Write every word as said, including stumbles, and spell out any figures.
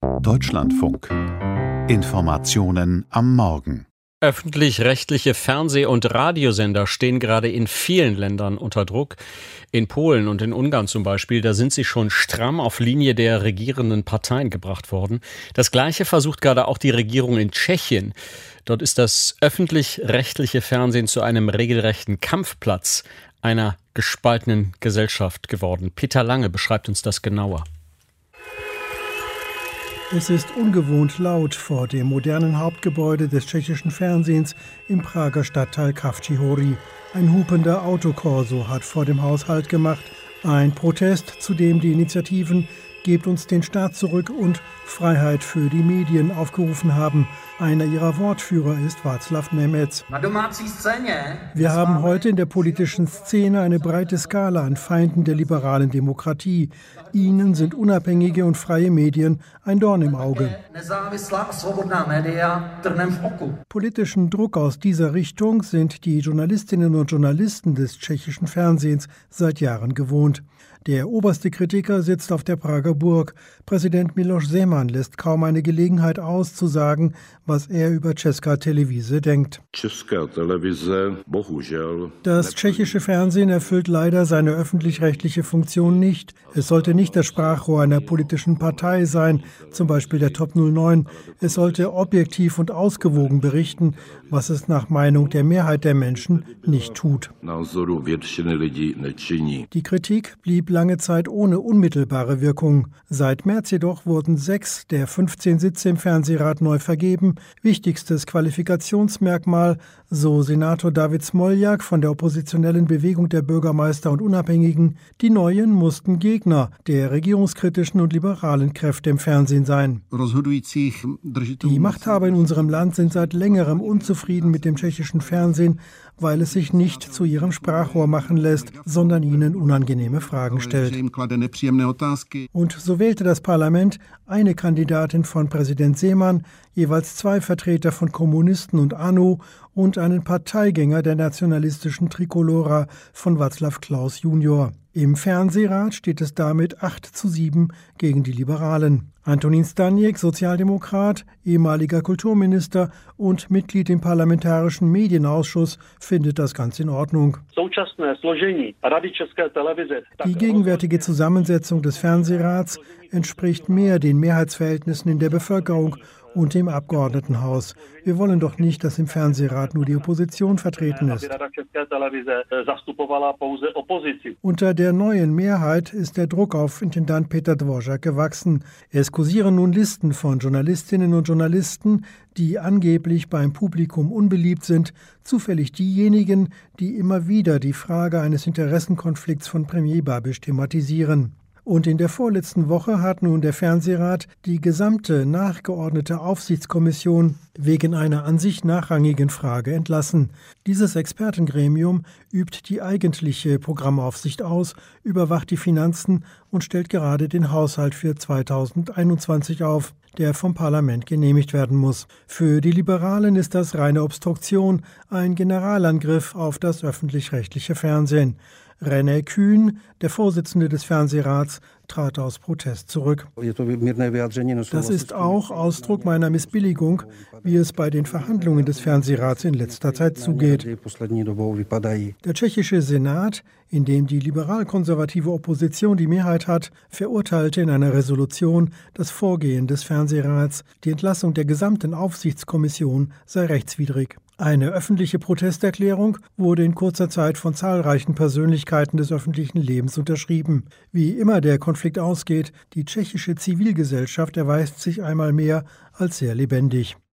Deutschlandfunk. Informationen am Morgen. Öffentlich-rechtliche Fernseh- und Radiosender stehen gerade in vielen Ländern unter Druck. In Polen und in Ungarn zum Beispiel, da sind sie schon stramm auf Linie der regierenden Parteien gebracht worden. Das Gleiche versucht gerade auch die Regierung in Tschechien. Dort ist das öffentlich-rechtliche Fernsehen zu einem regelrechten Kampfplatz einer gespaltenen Gesellschaft geworden. Peter Lange beschreibt uns das genauer. Es ist ungewohnt laut vor dem modernen Hauptgebäude des tschechischen Fernsehens im Prager Stadtteil Kavčí Hory. Ein hupender Autokorso hat vor dem Haus Halt gemacht. Ein Protest, zu dem die Initiativen Gebt uns den Staat zurück und Freiheit für die Medien aufgerufen haben. Einer ihrer Wortführer ist Václav Němec. Wir haben heute in der politischen Szene eine breite Skala an Feinden der liberalen Demokratie. Ihnen sind unabhängige und freie Medien ein Dorn im Auge. Politischen Druck aus dieser Richtung sind die Journalistinnen und Journalisten des tschechischen Fernsehens seit Jahren gewohnt. Der oberste Kritiker sitzt auf der Prager Burg. Präsident Miloš Zeman lässt kaum eine Gelegenheit aus, zu sagen, was er über Česká televize denkt. Das tschechische Fernsehen erfüllt leider seine öffentlich-rechtliche Funktion nicht. Es sollte nicht das Sprachrohr einer politischen Partei sein, zum Beispiel der Top null neun. Es sollte objektiv und ausgewogen berichten, was es nach Meinung der Mehrheit der Menschen nicht tut. Die Kritik blieb lange Zeit ohne unmittelbare Wirkung. Seit März jedoch wurden sechs der fünfzehn Sitze im Fernsehrat neu vergeben. Wichtigstes Qualifikationsmerkmal, so Senator David Smoljak von der oppositionellen Bewegung der Bürgermeister und Unabhängigen, die Neuen mussten Gegner der regierungskritischen und liberalen Kräfte im Fernsehen sein. Die Machthaber in unserem Land sind seit längerem unzufrieden mit dem tschechischen Fernsehen, weil es sich nicht zu ihrem Sprachrohr machen lässt, sondern ihnen unangenehme Fragen stellt. Und so wählte das Parlament eine Kandidatin von Präsident Zeman, jeweils zwei Vertreter von Kommunisten und ANO und einen Parteigänger der nationalistischen Trikolora von Václav Klaus Junior. Im Fernsehrat steht es damit acht zu sieben gegen die Liberalen. Antonín Staněk, Sozialdemokrat, ehemaliger Kulturminister und Mitglied im Parlamentarischen Medienausschuss, findet das ganz in Ordnung. Die gegenwärtige Zusammensetzung des Fernsehrats entspricht mehr den Mehrheitsverhältnissen in der Bevölkerung und im Abgeordnetenhaus. Wir wollen doch nicht, dass im Fernsehrat nur die Opposition vertreten ist. Unter der neuen Mehrheit ist der Druck auf Intendant Petr Dvořák gewachsen. Es kursieren nun Listen von Journalistinnen und Journalisten, die angeblich beim Publikum unbeliebt sind, zufällig diejenigen, die immer wieder die Frage eines Interessenkonflikts von Premier Babiš thematisieren. Und in der vorletzten Woche hat nun der Fernsehrat die gesamte nachgeordnete Aufsichtskommission wegen einer an sich nachrangigen Frage entlassen. Dieses Expertengremium übt die eigentliche Programmaufsicht aus, überwacht die Finanzen und stellt gerade den Haushalt für zweitausendeinundzwanzig auf, der vom Parlament genehmigt werden muss. Für die Liberalen ist das reine Obstruktion, ein Generalangriff auf das öffentlich-rechtliche Fernsehen. René Kühn, der Vorsitzende des Fernsehrats, trat aus Protest zurück. Das ist auch Ausdruck meiner Missbilligung, wie es bei den Verhandlungen des Fernsehrats in letzter Zeit zugeht. Der tschechische Senat, in dem die liberal-konservative Opposition die Mehrheit hat, verurteilte in einer Resolution das Vorgehen des Fernsehrats. Die Entlassung der gesamten Aufsichtskommission sei rechtswidrig. Eine öffentliche Protesterklärung wurde in kurzer Zeit von zahlreichen Persönlichkeiten des öffentlichen Lebens unterschrieben. Wie immer der Konflikt ausgeht, die tschechische Zivilgesellschaft erweist sich einmal mehr als sehr lebendig.